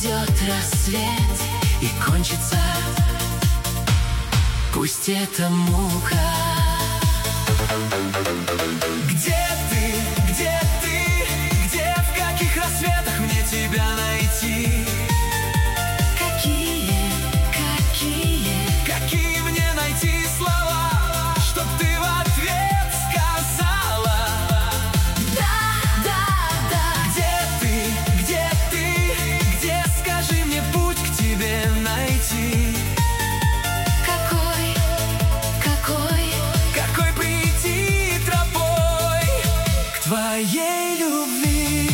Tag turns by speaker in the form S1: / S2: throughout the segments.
S1: придет рассвет и кончится, пусть это мука. Где ты, где ты, где, в каких рассветах мне тебя найти? Какие мне найти слова, чтоб ты в ответ сказала? Да. Где ты, где, скажи мне путь к тебе найти? Какой прийти тропой к твоей любви?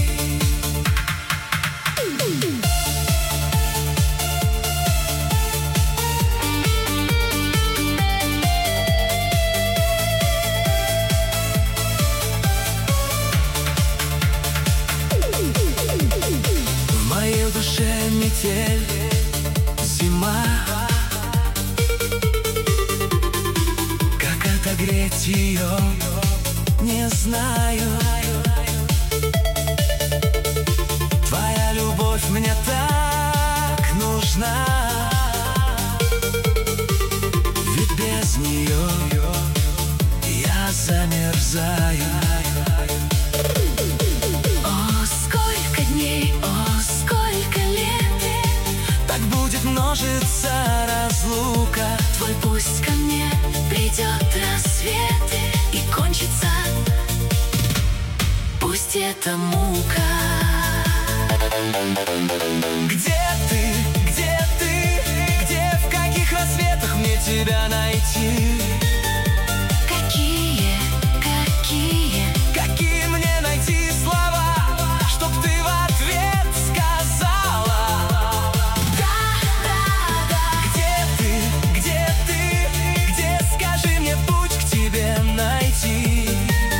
S1: В моей душе метель, зима. Как отогреть ее, не знаю. Твоя любовь мне так нужна, ведь без нее я замерзаю.
S2: О, сколько дней, о, сколько лет,
S1: Так будет множиться разлука.
S2: твой пусть ко мне придет рассвет и кончится, пусть это мука.
S1: Где ты, где, в каких рассветах мне тебя найти? Какие мне найти слова, чтоб ты в ответ сказала?
S2: Да.
S1: Где ты, где, скажи мне путь к тебе найти?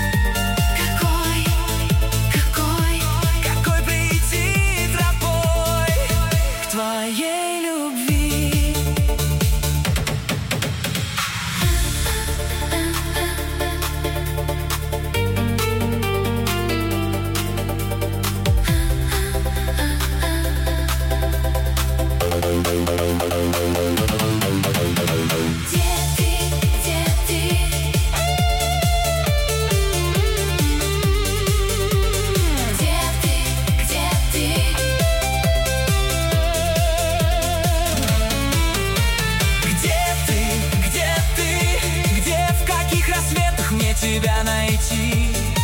S1: Какой прийти тропой к твоей любви? Где ты, где, в каких рассветах мне тебя найти?